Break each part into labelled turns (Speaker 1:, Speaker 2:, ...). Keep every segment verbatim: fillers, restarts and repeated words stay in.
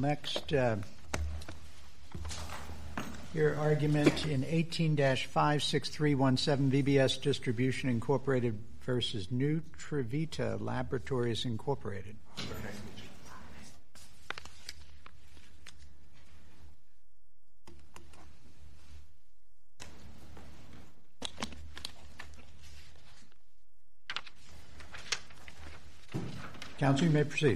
Speaker 1: next uh, your argument in eighteen dash five six three one seven V B S Distribution Incorporated versus Nutrivita Laboratories Incorporated. Counsel, you may proceed.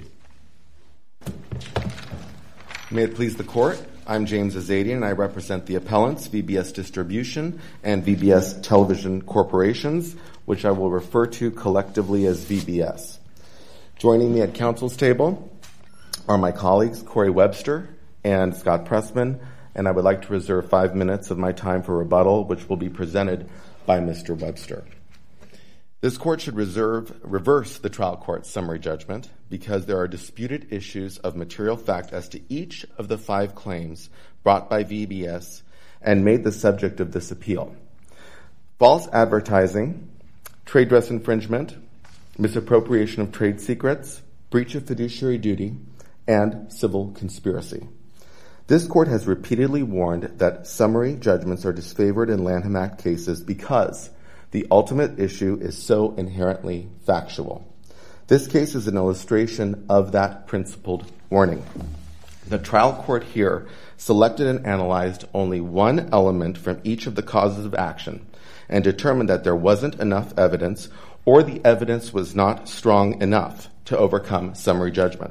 Speaker 2: May it please the Court, I'm James Azadian, and I represent the appellants, V B S Distribution and V B S Television Corporations, which I will refer to collectively as V B S. Joining me at counsel's table are my colleagues, Corey Webster and Scott Pressman, and I would like to reserve five minutes of my time for rebuttal, which will be presented by Mister Webster. This Court should reserve, reverse the trial court's summary judgment because there are disputed issues of material fact as to each of the five claims brought by V B S and made the subject of this appeal. False advertising, trade dress infringement, misappropriation of trade secrets, breach of fiduciary duty, and civil conspiracy. This Court has repeatedly warned that summary judgments are disfavored in Lanham Act cases because the ultimate issue is so inherently factual. This case is an illustration of that principled warning. The trial court here selected and analyzed only one element from each of the causes of action and determined that there wasn't enough evidence or the evidence was not strong enough to overcome summary judgment.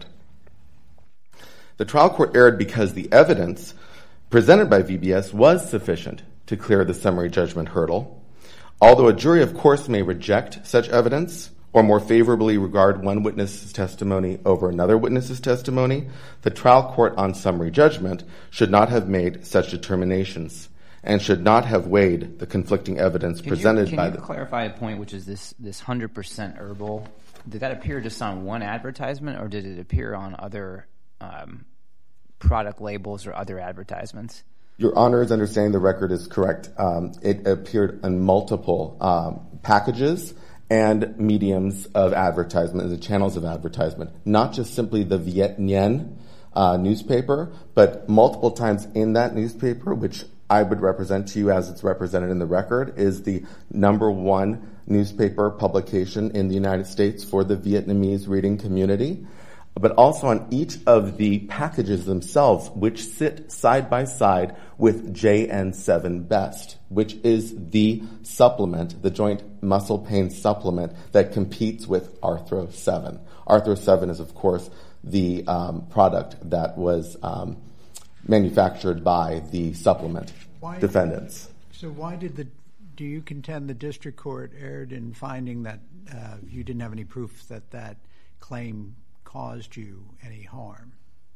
Speaker 2: The trial court erred because the evidence presented by V B S was sufficient to clear the summary judgment hurdle. Although a jury, of course, may reject such evidence or more favorably regard one witness's testimony over another witness's testimony, the trial court on summary judgment should not have made such determinations and should not have weighed the conflicting evidence
Speaker 3: can
Speaker 2: presented
Speaker 3: you, can
Speaker 2: by
Speaker 3: you
Speaker 2: the...
Speaker 3: Can you clarify a point, which is this, this one hundred percent herbal? Did that appear just on one advertisement, or did it appear on other um, product labels or other advertisements?
Speaker 2: Your Honor's understanding the record is correct. Um, it appeared on multiple um, packages and mediums of advertisement, the channels of advertisement, not just simply the Viet Nguyen uh, newspaper, but multiple times in that newspaper, which I would represent to you as it's represented in the record, is the number one newspaper publication in the United States for the Vietnamese reading community, but also on each of the packages themselves, which sit side by side with J N seven Best, which is the supplement, the joint muscle pain supplement that competes with Arthro seven. Arthro seven is, of course, the um, product that was um, manufactured by the supplement why, defendants.
Speaker 1: So why did the, do you contend the district court erred in finding that uh, you didn't have any proof that that claim caused you any harm?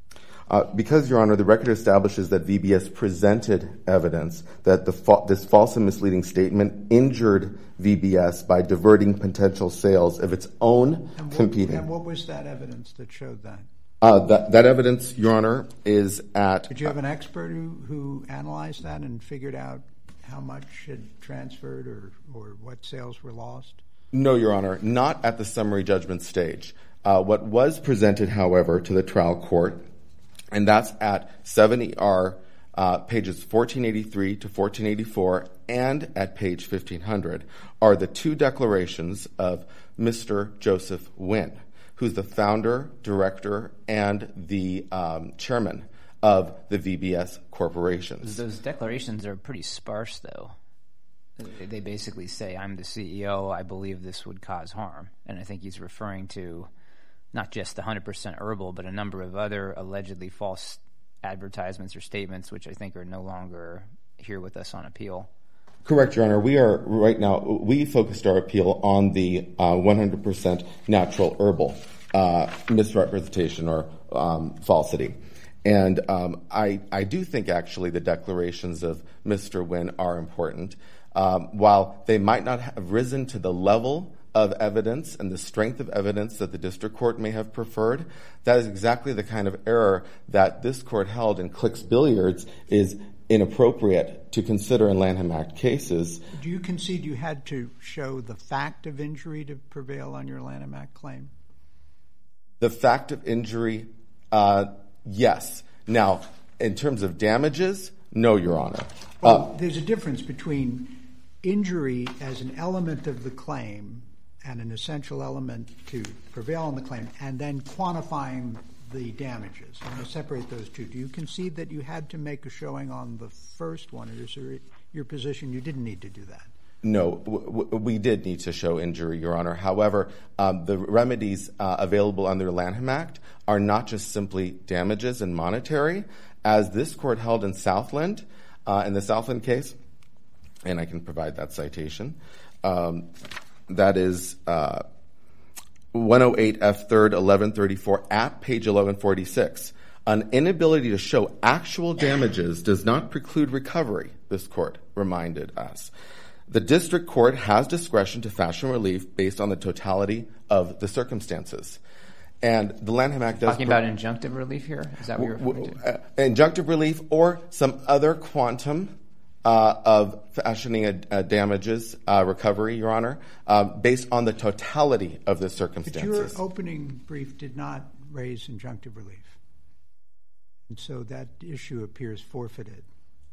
Speaker 2: Uh, because, Your Honor, the record establishes that V B S presented evidence that the fa- this false and misleading statement injured V B S by diverting potential sales of its own
Speaker 1: and what,
Speaker 2: competing.
Speaker 1: And what was that evidence that showed that?
Speaker 2: Uh, that, that evidence, Your Honor, is at...
Speaker 1: Did you have an expert who, who analyzed that and figured out how much had transferred or, or what sales were lost?
Speaker 2: No, Your Honor, not at the summary judgment stage. Uh, what was presented, however, to the trial court, and that's at seven E R uh, pages fourteen eighty-three to fourteen eighty-four and at page fifteen hundred, are the two declarations of Mister Joseph Nguyen, who's the founder, director, and the um, chairman of the V B S corporations.
Speaker 3: Those declarations are pretty sparse, though. They basically say, I'm the C E O, I believe this would cause harm. And I think he's referring to not just the one hundred percent herbal, but a number of other allegedly false advertisements or statements, which I think are no longer here with us on appeal.
Speaker 2: Correct, Your Honor. We are, right now, we focused our appeal on the uh, one hundred percent natural herbal uh, misrepresentation or um, falsity. And um, I, I do think, actually, the declarations of Mister Nguyen are important. Um, while they might not have risen to the level of evidence and the strength of evidence that the district court may have preferred, that is exactly the kind of error that this court held in Clicks Billiards is inappropriate to consider in Lanham Act cases.
Speaker 1: Do you concede you had to show the fact of injury to prevail on your Lanham Act claim?
Speaker 2: The fact of injury, uh, yes. Now, in terms of damages, no, Your Honor.
Speaker 1: Well, uh, there's a difference between injury as an element of the claim and an essential element to prevail on the claim, and then quantifying the damages. I'm going to separate those two. Do you concede that you had to make a showing on the first one, or is it your position you didn't need to do that?
Speaker 2: No, w- w- we did need to show injury, Your Honor. However, um, the remedies uh, available under the Lanham Act are not just simply damages and monetary. As this court held in Southland, uh, in the Southland case, and I can provide that citation, um, that is uh, one oh eight F third eleven thirty-four at page eleven forty-six. An inability to show actual damages does not preclude recovery, this court reminded us. The district court has discretion to fashion relief based on the totality of the circumstances. And the Lanham Act does...
Speaker 3: Talking about injunctive relief here? Is that what you're referring to?
Speaker 2: Uh, injunctive relief or some other quantum uh, of fashioning a, a damages uh, recovery, Your Honor, uh, based on the totality of the circumstances.
Speaker 1: But your opening brief did not raise injunctive relief. And so that issue appears forfeited.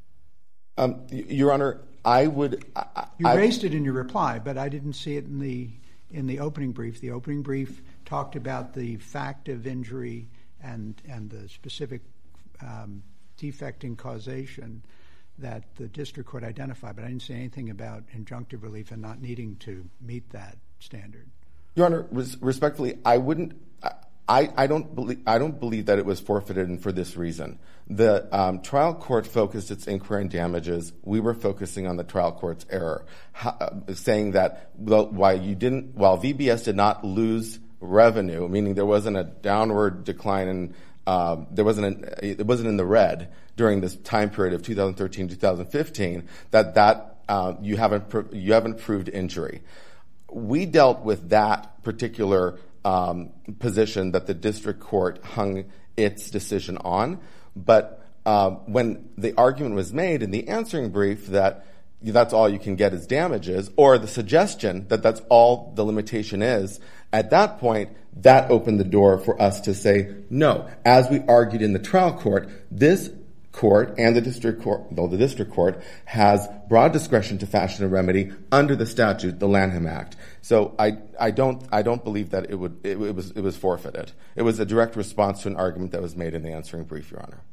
Speaker 2: Um, Your Honor, I would... I,
Speaker 1: you
Speaker 2: I,
Speaker 1: raised it in your reply, but I didn't see it in the in the opening brief. The opening brief talked about the fact of injury and and the specific um, defect in causation that the district court identified, but I didn't say anything about injunctive relief and not needing to meet that standard.
Speaker 2: Your Honor, res- respectfully, I wouldn't... I, I don't believe I don't believe that it was forfeited, and for this reason. The um, trial court focused its inquiry on damages. We were focusing on the trial court's error, how, uh, saying that well, while you didn't, while V B S did not lose revenue, meaning there wasn't a downward decline in, um, there wasn't an, it wasn't in the red during this time period of two thousand thirteen to two thousand fifteen, that that uh, you haven't pro- you haven't proved injury. We dealt with that particular Um, position that the district court hung its decision on. But uh, when the argument was made in the answering brief that that's all you can get is damages, or the suggestion that that's all the limitation is, at that point, that opened the door for us to say, no. As we argued in the trial court, this court and the district court, though the district court has broad discretion to fashion a remedy under the statute, the Lanham Act. So I, I don't, I don't believe that it would, it, it was, it was forfeited. It was a direct response to an argument that was made in the answering brief, Your Honor.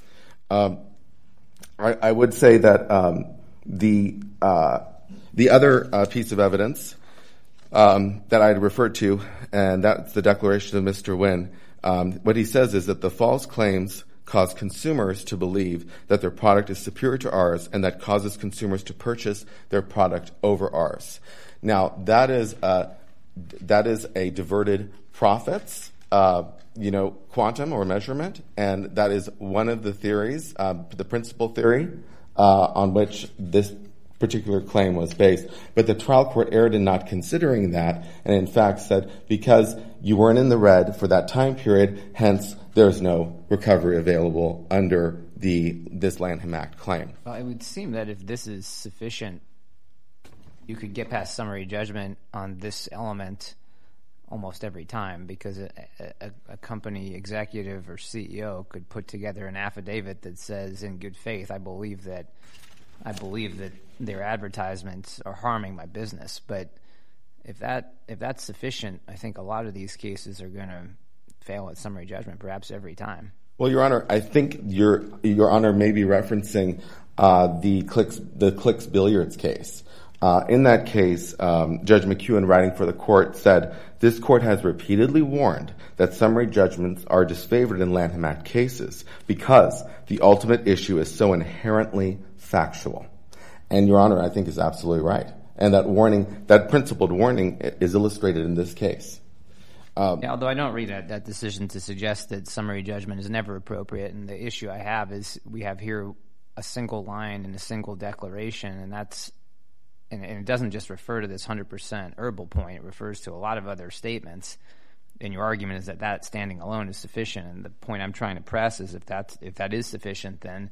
Speaker 2: Um, I, I would say that um, the uh, the other uh, piece of evidence um, that I referred to, and that's the declaration of Mister Nguyen. Um, what he says is that the false claims cause consumers to believe that their product is superior to ours, and that causes consumers to purchase their product over ours. Now, that is a, that is a diverted profits, uh, you know, quantum or measurement, and that is one of the theories, uh, the principal theory uh, on which this particular claim was based. But the trial court erred in not considering that, and in fact said, because you weren't in the red for that time period, hence there's no recovery available under the this Lanham Act claim.
Speaker 3: Well, it would seem that if this is sufficient, you could get past summary judgment on this element almost every time, because a, a, a company executive or C E O could put together an affidavit that says, in good faith, I believe that I believe that their advertisements are harming my business. But if that if that's sufficient, I think a lot of these cases are going to fail at summary judgment, perhaps every time.
Speaker 2: Well, Your Honor, I think Your Your Honor may be referencing uh, the Clicks the Clicks Billiards case. Uh, in that case, um, Judge McEwen, writing for the court, said, this court has repeatedly warned that summary judgments are disfavored in Lanham Act cases because the ultimate issue is so inherently factual. And Your Honor, I think, is absolutely right. And that warning, that principled warning is illustrated in this case. Um,
Speaker 3: yeah, although I don't read that, that decision to suggest that summary judgment is never appropriate. And the issue I have is we have here a single line and a single declaration, and that's And, and it doesn't just refer to this one hundred percent herbal point. It refers to a lot of other statements. And your argument is that that standing alone is sufficient. And the point I'm trying to press is if that's, if that is sufficient, then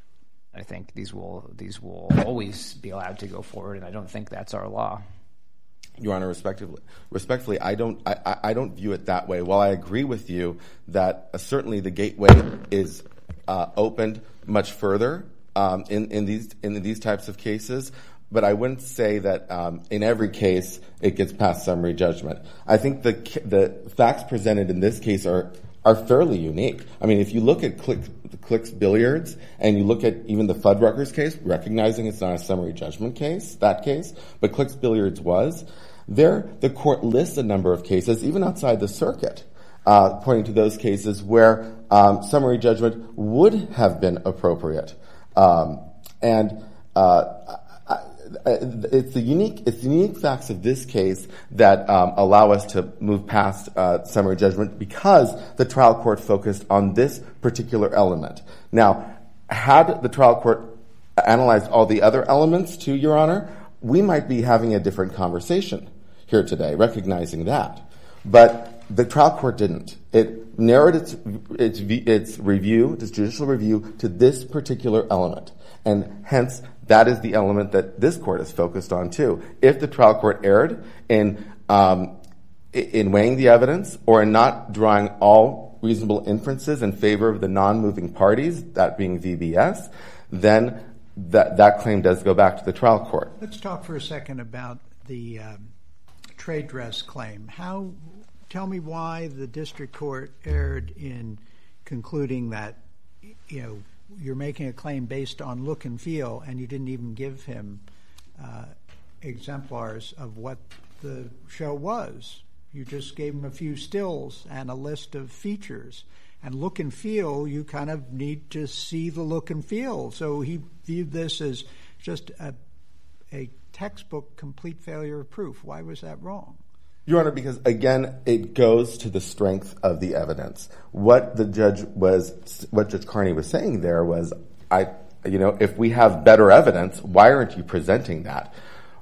Speaker 3: I think these will these will always be allowed to go forward. And I don't think that's our law.
Speaker 2: Your Honor, respectively, respectfully, I don't I, I don't view it that way. While I agree with you that uh, certainly the gateway is uh, opened much further um, in, in these in these types of cases. But I wouldn't say that um, in every case it gets past summary judgment. I think the the facts presented in this case are are fairly unique. I mean, if you look at Click, Clicks Billiards and you look at even the Fuddruckers case, recognizing it's not a summary judgment case, that case, but Clicks Billiards was, there the court lists a number of cases, even outside the circuit, uh, pointing to those cases where um, summary judgment would have been appropriate. Um, and uh, It's the unique, it's the unique facts of this case that um, allow us to move past uh, summary judgment because the trial court focused on this particular element. Now, had the trial court analyzed all the other elements, too, Your Honor, we might be having a different conversation here today, recognizing that. But the trial court didn't. It narrowed its its, its review, its judicial review, to this particular element, and hence that is the element that this court is focused on too. If the trial court erred in um, in weighing the evidence or in not drawing all reasonable inferences in favor of the non-moving parties, that being V B S, then that that claim does go back to the trial court.
Speaker 1: Let's talk for a second about the um, trade dress claim. How? Tell me why the district court erred in concluding that, you know, you're making a claim based on look and feel, and you didn't even give him uh, exemplars of what the show was. You just gave him a few stills and a list of features. And look and feel, you kind of need to see the look and feel. So he viewed this as just a, a textbook complete failure of proof. Why was that wrong?
Speaker 2: Your Honor, because, again, it goes to the strength of the evidence. What the judge was, what Judge Carney was saying there was, I, you know, if we have better evidence, why aren't you presenting that?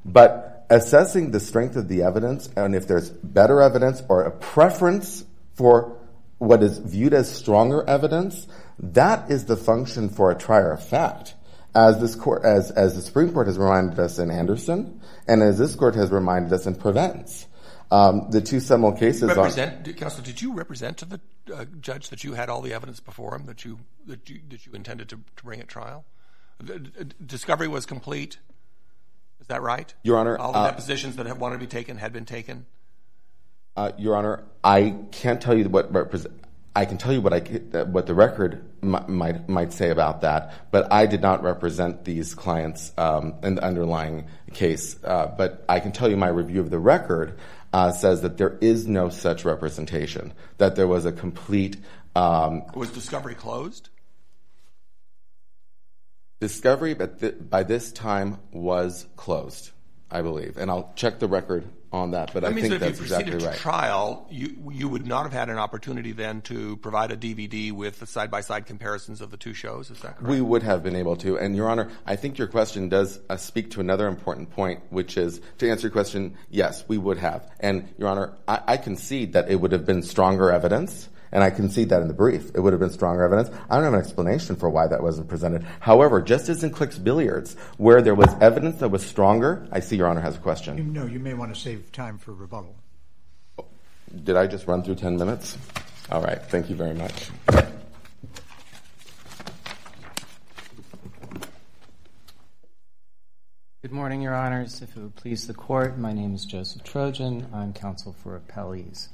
Speaker 2: But assessing the strength of the evidence, and if there's better evidence or a preference for what is viewed as stronger evidence, that is the function for a trier of fact. As this court, as, as the Supreme Court has reminded us in Anderson, and as this court has reminded us in Prevents. Um, the two seminal cases.
Speaker 4: Represent, on, Counsel, did you represent to the uh, judge that you had all the evidence before him that you that you that you intended to, to bring at trial? The, the, discovery was complete. Is that right?
Speaker 2: Your Honor,
Speaker 4: all the
Speaker 2: uh,
Speaker 4: depositions that had wanted to be taken had been taken.
Speaker 2: Uh, Your Honor, I can't tell you what represent. I can tell you what I what the record m- might might say about that, but I did not represent these clients um, in the underlying case. Uh, but I can tell you my review of the record. Uh, says that there is no such representation, that there was a complete... Um,
Speaker 4: was discovery closed?
Speaker 2: Discovery but th- by this time was closed, I believe. And I'll check the record on that, but
Speaker 4: that
Speaker 2: I
Speaker 4: means
Speaker 2: think
Speaker 4: that
Speaker 2: that's exactly right.
Speaker 4: If you proceeded to trial, you, you would not have had an opportunity then to provide a D V D with the side-by-side comparisons of the two shows, is that correct?
Speaker 2: We would have been able to. And, Your Honor, I think your question does uh, speak to another important point, which is, to answer your question, yes, we would have. And, Your Honor, I, I concede that it would have been stronger evidence, and I concede that in the brief. It would have been stronger evidence. I don't have an explanation for why that wasn't presented. However, just as in Clicks Billiards, where there was evidence that was stronger, I see Your Honor has a question.
Speaker 1: You, no, you may want to save time for rebuttal.
Speaker 2: Did I just run through ten minutes? All right. Thank you very much.
Speaker 5: Good morning, Your Honors. If it would please the Court, my name is Joseph Trojan. I'm counsel for appellees.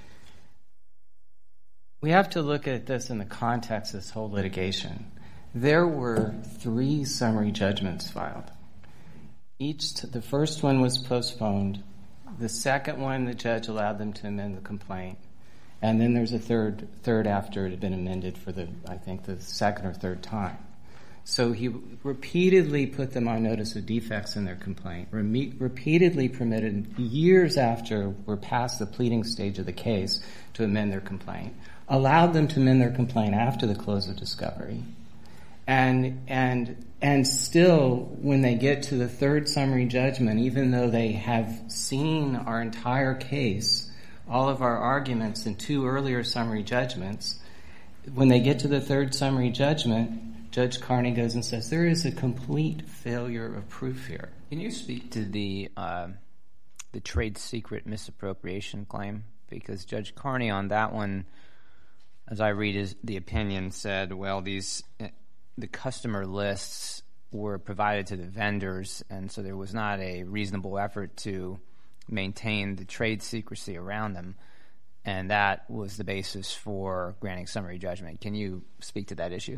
Speaker 5: We have to look at this in the context of this whole litigation. There were three summary judgments filed. Each, t- the first one was postponed. The second one, the judge allowed them to amend the complaint. And then there's a third, third after it had been amended for the, I think, the second or third time. So he repeatedly put them on notice of defects in their complaint, Reme- repeatedly permitted years after we're past the pleading stage of the case to amend their complaint, allowed them to amend their complaint after the close of discovery. And and and still, when they get to the third summary judgment, even though they have seen our entire case, all of our arguments in two earlier summary judgments, when they get to the third summary judgment, Judge Carney goes and says, there is a complete failure of proof here.
Speaker 3: Can you speak to the uh, the trade secret misappropriation claim? Because Judge Carney on that one as I read his, the opinion, said, well, these the customer lists were provided to the vendors, and so there was not a reasonable effort to maintain the trade secrecy around them, and that was the basis for granting summary judgment. Can you speak to that issue?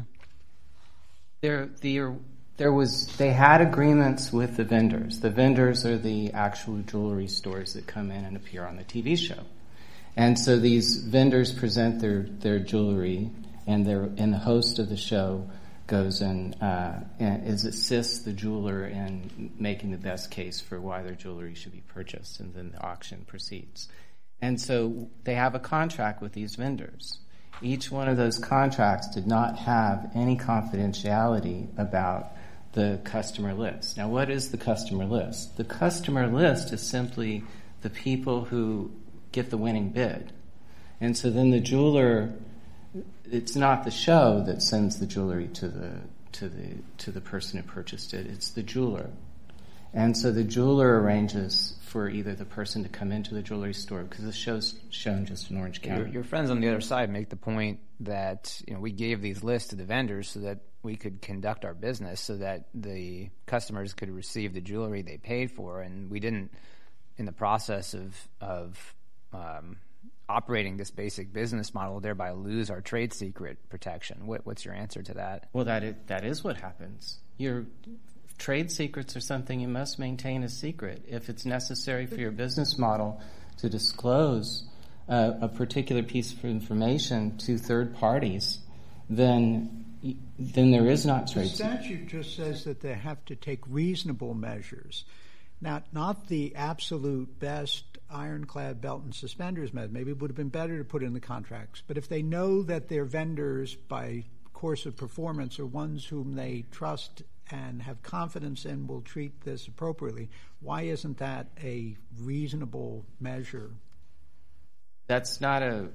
Speaker 5: There, the, there was. They had agreements with the vendors. The vendors are the actual jewelry stores that come in and appear on the T V show, and so these vendors present their, their jewelry, and their and the host of the show goes and, uh, and is assists the jeweler in making the best case for why their jewelry should be purchased, and then the auction proceeds. And so they have a contract with these vendors. Each one of those contracts did not have any confidentiality about the customer list. Now, what is the customer list? The customer list is simply the people who get the winning bid. And so then the jeweler, it's not the show that sends the jewelry to the to the to the person who purchased it. It's the jeweler. And so the jeweler arranges for either the person to come into the jewelry store, because the show's shown just in Orange County.
Speaker 3: Your, your friends on the other side make the point that, you know, we gave these lists to the vendors so that we could conduct our business, so that the customers could receive the jewelry they paid for, and we didn't, in the process of of um, operating this basic business model, thereby lose our trade secret protection. What, what's your answer to that?
Speaker 5: Well, that is, that is what happens. Your trade secrets are something you must maintain a secret. If it's necessary for your business model to disclose uh, a particular piece of information to third parties, then then there is not trade secret.
Speaker 1: The statute just says that they have to take reasonable measures. Not not the absolute best ironclad belt and suspenders method. Maybe it would have been better to put in the contracts. But if they know that their vendors, by course of performance, are ones whom they trust and have confidence in will treat this appropriately, why isn't that a reasonable measure?
Speaker 5: That's not a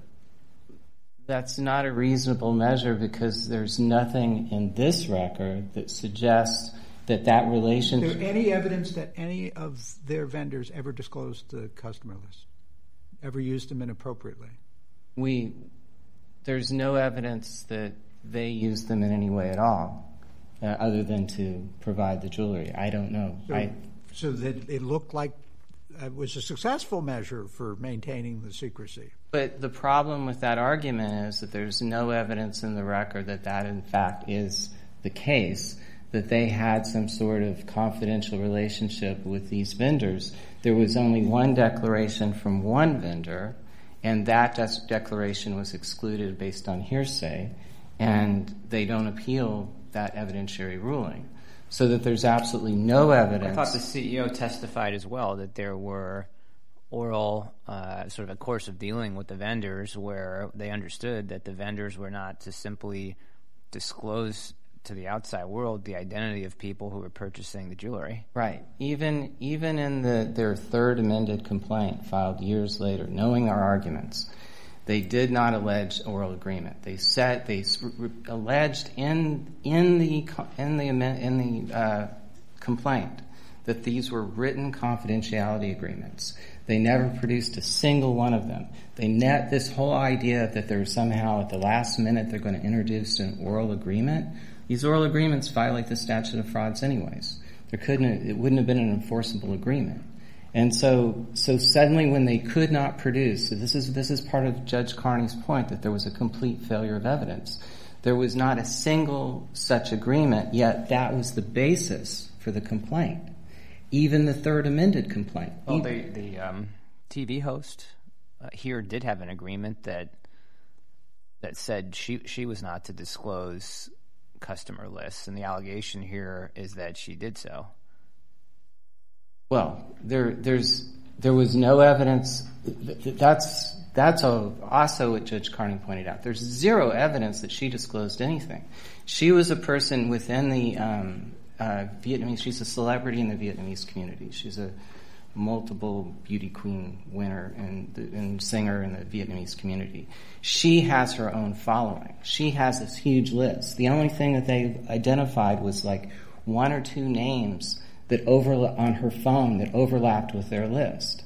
Speaker 5: that's not a reasonable measure, because there's nothing in this record that suggests that that relationship...
Speaker 1: Is there any evidence that any of their vendors ever disclosed the customer list, ever used them inappropriately?
Speaker 5: We, there's no evidence that they used them in any way at all, uh, other than to provide the jewelry. I don't know.
Speaker 1: So,
Speaker 5: I,
Speaker 1: so that it looked like it was a successful measure for maintaining the secrecy.
Speaker 5: But the problem with that argument is that there's no evidence in the record that that, in fact, is the case, that they had some sort of confidential relationship with these vendors. There was only one declaration from one vendor, and that de- declaration was excluded based on hearsay, and they don't appeal that evidentiary ruling. So that there's absolutely no evidence.
Speaker 3: I thought the C E O testified as well that there were oral, uh, sort of a course of dealing with the vendors where they understood that the vendors were not to simply disclose to the outside world the identity of people who were purchasing the jewelry.
Speaker 5: Right. Even even in the their third amended complaint filed years later, knowing our arguments, they did not allege oral agreement. They said they re- alleged in in the in the in the uh, complaint that these were written confidentiality agreements. They never produced a single one of them. They net this whole idea that they're somehow at the last minute they're going to introduce an oral agreement. These oral agreements violate the statute of frauds anyways. There couldn't it wouldn't have been an enforceable agreement. And so so suddenly when they could not produce, so this is this is part of Judge Carney's point that there was a complete failure of evidence. There was not a single such agreement, yet that was the basis for the complaint. Even the third amended complaint.
Speaker 3: Well, the, the um, T V host uh, here did have an agreement that that said she she was not to disclose customer lists, and the allegation here is that she did so.
Speaker 5: Well, there there's there was no evidence. That's that's also what Judge Carney pointed out. There's zero evidence that she disclosed anything. She was a person within the um, uh, Vietnamese. She's a celebrity in the Vietnamese community. She's a multiple beauty queen winner and, and singer in the Vietnamese community. She has her own following. She has this huge list. The only thing that they identified was like one or two names that over on her phone that overlapped with their list.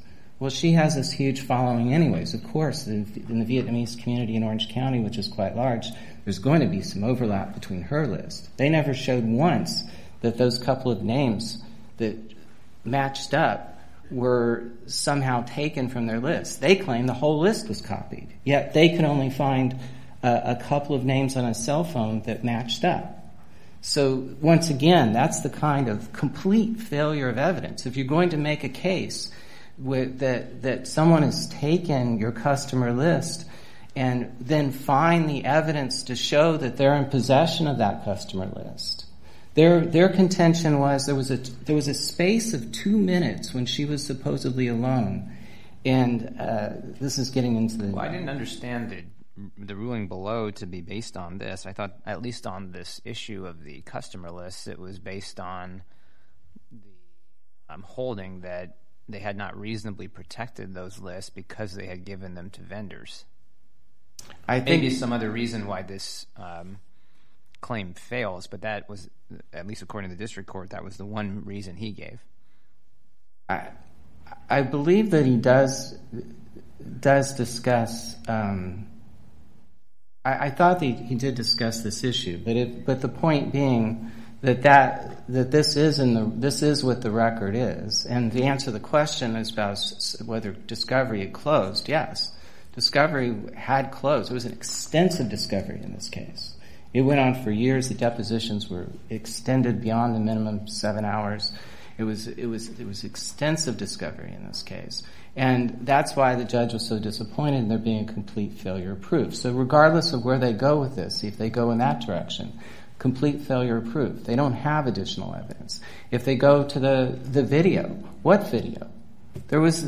Speaker 5: Well, she has this huge following anyways. Of course, in the Vietnamese community in Orange County, which is quite large, there's going to be some overlap between her list. They never showed once that those couple of names that matched up were somehow taken from their list. They claim the whole list was copied, yet they could only find a, a couple of names on a cell phone that matched up. So once again, that's the kind of complete failure of evidence. If you're going to make a case with, that that someone has taken your customer list and then find the evidence to show that they're in possession of that customer list. Their their contention was there was a there was a space of two minutes when she was supposedly alone, and uh, this is getting into the.
Speaker 3: Well, I didn't understand the the ruling below to be based on this. I thought, at least on this issue of the customer list, it was based on the um, holding that they had not reasonably protected those lists because they had given them to vendors.
Speaker 5: I think
Speaker 3: maybe some other reason why this um, claim fails, but that was, at least according to the district court, that was the one reason he gave.
Speaker 5: I, I believe that he does does discuss. Um, I, I thought that he did discuss this issue, but it, but the point being that that that this is in the this is what the record is, and the answer to the question is about whether discovery had closed. Yes. Discovery had closed. It was an extensive discovery in this case. It went on for years. The depositions were extended beyond the minimum seven hours. It was it was it was extensive discovery in this case, and that's why the judge was so disappointed in there being a complete failure of proof. So regardless of where they go with this, if they go in that direction, complete failure of proof. They don't have additional evidence. If they go to the the video, what video? There was.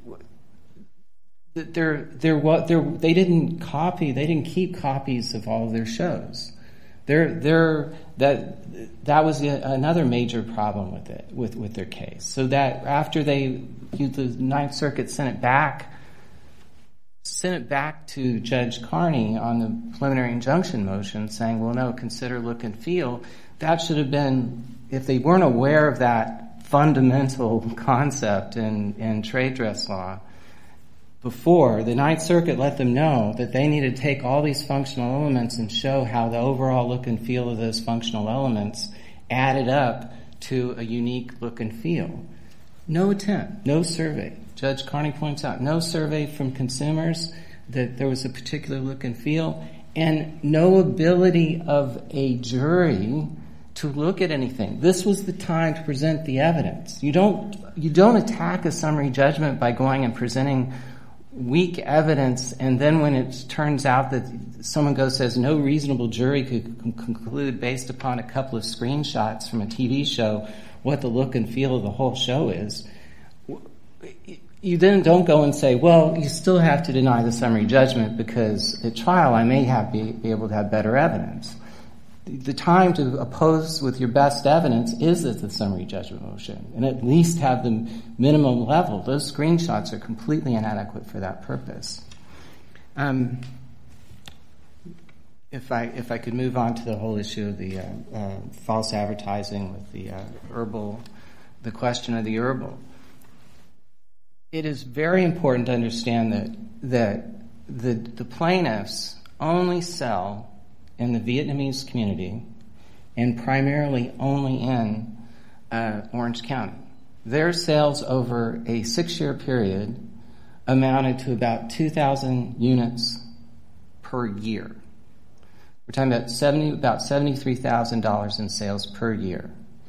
Speaker 5: They're, they're what they're, they didn't copy. They didn't keep copies of all of their shows. They're, they're, that that was another major problem with it, with, with their case. So that after they, the Ninth Circuit sent it back, sent it back to Judge Carney on the preliminary injunction motion, saying, "Well, no, consider look and feel." That should have been, if they weren't aware of that fundamental concept in, in trade dress law. Before, the Ninth Circuit let them know that they needed to take all these functional elements and show how the overall look and feel of those functional elements added up to a unique look and feel. No attempt, no survey. Judge Carney points out no survey from consumers that there was a particular look and feel, and no ability of a jury to look at anything. This was the time to present the evidence. You don't, you don't attack a summary judgment by going and presenting weak evidence, and then when it turns out that someone goes says no reasonable jury could conclude based upon a couple of screenshots from a T V show what the look and feel of the whole show is, you then don't go and say, well, you still have to deny the summary judgment because at trial I may have be, be able to have better evidence. The time to oppose with your best evidence is at the summary judgment motion, and at least have the minimum level. Those screenshots are completely inadequate for that purpose. Um, if I if I could move on to the whole issue of the uh, uh, false advertising with the uh, herbal, the question of the herbal. It is very important to understand that that the the plaintiffs only sell in the Vietnamese community, and primarily only in uh, Orange County. Their sales over a six-year period amounted to about two thousand units per year. We're talking about seventy, about seventy-three thousand dollars in sales per year.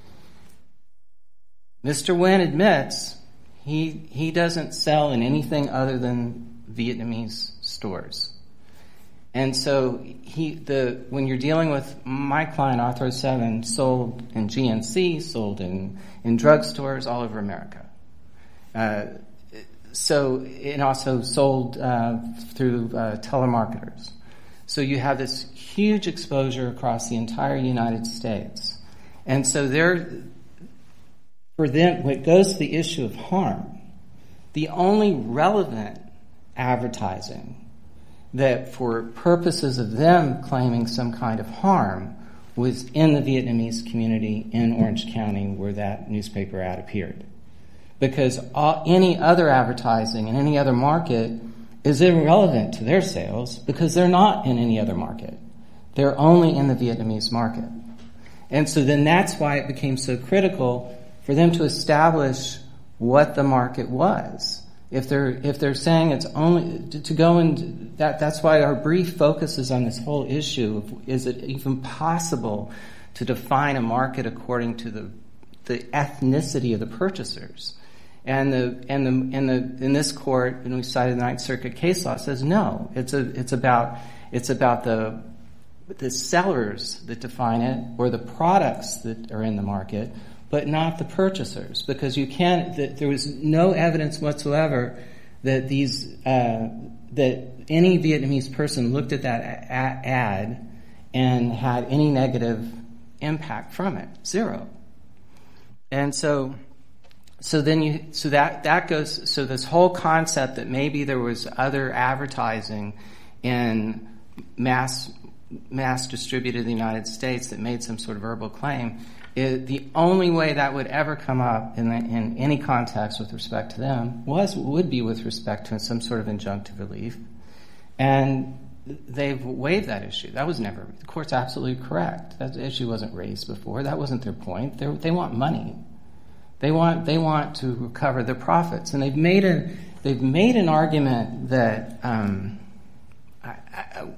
Speaker 5: Mister Nguyen admits he he doesn't sell in anything other than Vietnamese stores. And so he, the when you're dealing with my client, Arthro seven, sold in G N C, sold in, in drugstores all over America. Uh, so, and also sold uh, through uh, telemarketers. So you have this huge exposure across the entire United States. And so there, for them, when it goes to the issue of harm, the only relevant advertising that for purposes of them claiming some kind of harm was in the Vietnamese community in Orange County where that newspaper ad appeared. because all, any other advertising in any other market is irrelevant to their sales because they're not in any other market. They're only in the Vietnamese market. And so then that's why it became so critical for them to establish what the market was. If they're if they're saying it's only to, to go and that that's why our brief focuses on this whole issue of, is it even possible to define a market according to the the ethnicity of the purchasers? And the and the and the in this court, and we cited the Ninth Circuit case law, says no. It's a it's about it's about the the sellers that define it or the products that are in the market, but not the purchasers, because you can't. That there was no evidence whatsoever that these uh, that any Vietnamese person looked at that a- ad and had any negative impact from it. Zero. And so. So then you, so that, that goes, so this whole concept that maybe there was other advertising in mass, mass distributed in the United States that made some sort of verbal claim, it, the only way that would ever come up in, the, in any context with respect to them was, would be with respect to some sort of injunctive relief. And they've waived that issue. That was never, the court's absolutely correct. That issue wasn't raised before. That wasn't their point. They're, they want money. They want they want to recover their profits, and they've made a they've made an argument that um, I, I,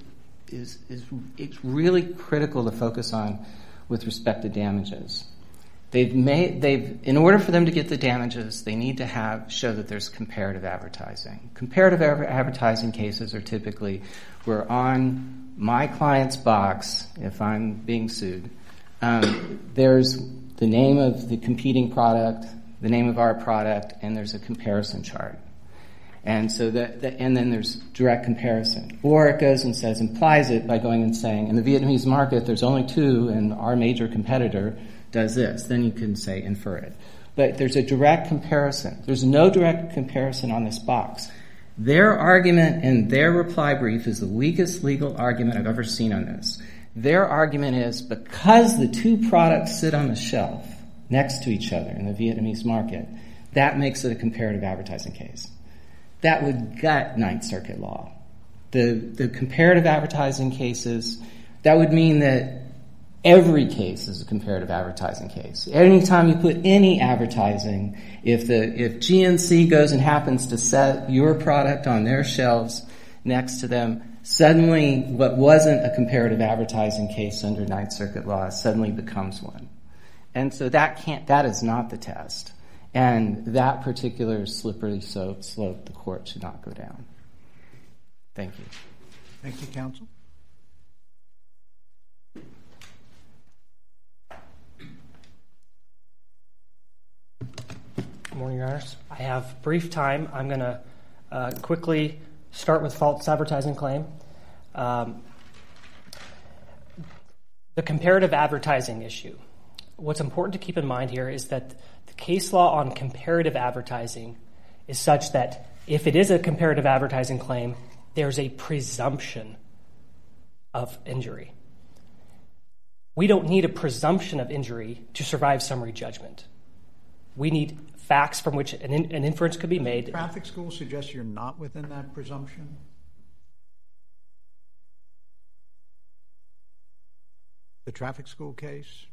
Speaker 5: is is it's really critical to focus on with respect to damages. They've made they've in order for them to get the damages, they need to have show that there's comparative advertising. Comparative advertising cases are typically where on my client's box, if I'm being sued, um, there's the name of the competing product, the name of our product, and there's a comparison chart. And so that, that, and then there's direct comparison. Or it goes and says, implies it by going and saying, in the Vietnamese market, there's only two, and our major competitor does this. Then you can say, infer it. But there's a direct comparison. There's no direct comparison on this box. Their argument in their reply brief is the weakest legal argument I've ever seen on this. Their argument is because the two products sit on the shelf next to each other in the Vietnamese market, that makes it a comparative advertising case. That would gut Ninth Circuit law. The the comparative advertising cases, that would mean that every case is a comparative advertising case. Anytime you put any advertising, if the if G N C goes and happens to set your product on their shelves next to them, suddenly what wasn't a comparative advertising case under Ninth Circuit law suddenly becomes one. And so that can't, that is not the test. And that particular slippery slope, slope the court should not go down. Thank you.
Speaker 1: Thank you, counsel.
Speaker 6: Good morning, Your Honors. I have brief time. I'm going to uh, quickly start with false advertising claim. Um, the comparative advertising issue. What's important to keep in mind here is that the case law on comparative advertising is such that if it is a comparative advertising claim, there's a presumption of injury. We don't need a presumption of injury to survive summary judgment. We need facts from which an, in, an inference could be made.
Speaker 1: Traffic school suggests you're not within that presumption? The traffic school case?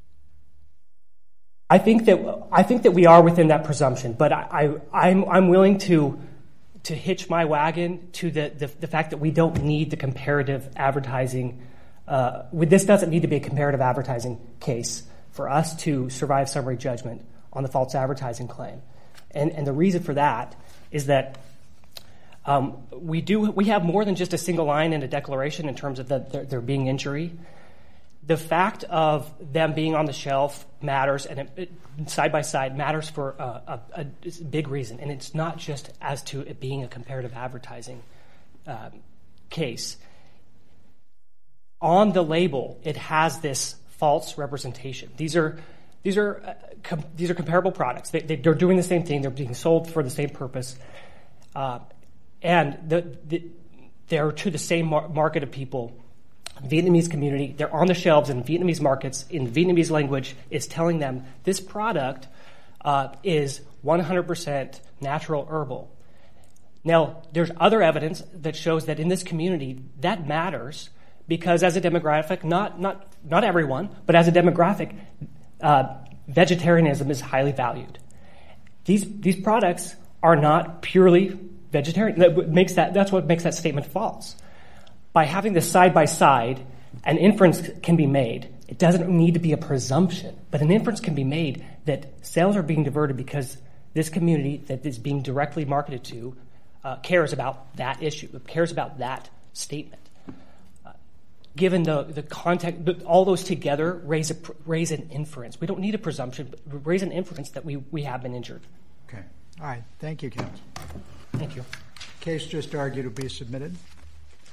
Speaker 6: I think that I think that we are within that presumption, but I, I I'm I'm willing to to hitch my wagon to the the, the fact that we don't need the comparative advertising. Uh, with this doesn't need to be a comparative advertising case for us to survive summary judgment on the false advertising claim, and and the reason for that is that um, we do we have more than just a single line in a declaration in terms of the, there, there being injury. The fact of them being on the shelf matters, and it, it, side by side matters for a, a, a big reason, and it's not just as to it being a comparative advertising um, case. On the label, it has this false representation. These are these are uh, com- these are comparable products. They, they, they're doing the same thing. They're being sold for the same purpose, uh, and the, the, they're to the same mar- market of people. Vietnamese community, they're on the shelves in Vietnamese markets in Vietnamese language. Is telling them this product uh, is one hundred percent natural herbal. Now, there's other evidence that shows that in this community that matters because as a demographic, not not not everyone, but as a demographic, uh, vegetarianism is highly valued. These these products are not purely vegetarian. That makes that that's what makes that statement false. By having this side by side, an inference can be made. It doesn't need to be a presumption, but an inference can be made that sales are being diverted because this community that is being directly marketed to uh, cares about that issue, cares about that statement. Uh, given the the context, all those together raise a raise an inference. We don't need a presumption, but raise an inference that we we have been injured.
Speaker 1: Okay. All right. Thank you, counsel.
Speaker 6: Thank you.
Speaker 1: Case just argued will be submitted.